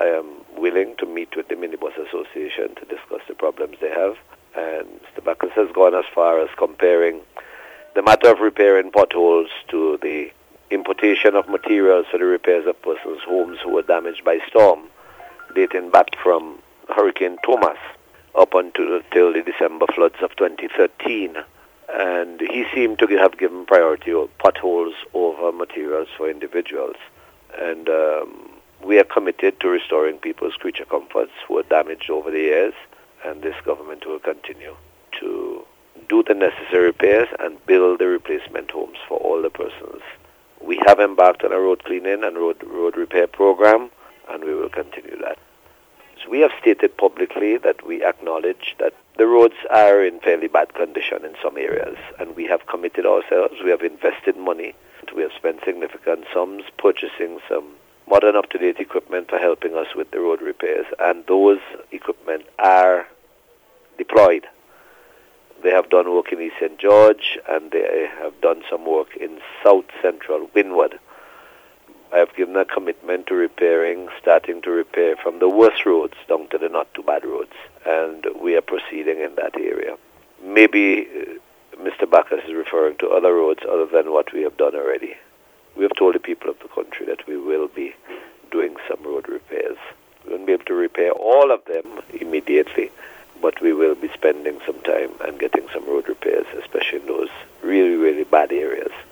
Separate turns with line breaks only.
I am willing to meet with the Minibus Association to discuss the problems they have. And Mr. Backus has gone as far as comparing the matter of repairing potholes to the importation of materials for the repairs of persons' homes who were damaged by storm, dating back from Hurricane Thomas up until the December floods of 2013. And he seemed to have given priority of potholes over materials for individuals. And we are committed to restoring people's creature comforts who were damaged over the years, and this government will continue to do the necessary repairs and build the replacement homes for all the persons. We have embarked on a road cleaning and road repair program, and we will continue that. So we have stated publicly that we acknowledge that the roads are in fairly bad condition in some areas, and we have committed ourselves. We have invested money. We have spent significant sums purchasing some modern up-to-date equipment for helping us with the road repairs, and those equipment are deployed. They have done work in East St. George, and they have done some work in South Central Windward. I have given a commitment to starting to repair from the worst roads down to the not-too-bad roads, and we are proceeding in that area. Maybe Mr. Backus is referring to other roads other than what we have done already. We have told the people of the country that we will be doing some road repairs. We won't be able to repair all of them immediately, but we will be spending some time and getting some road repairs, especially in those really, really bad areas.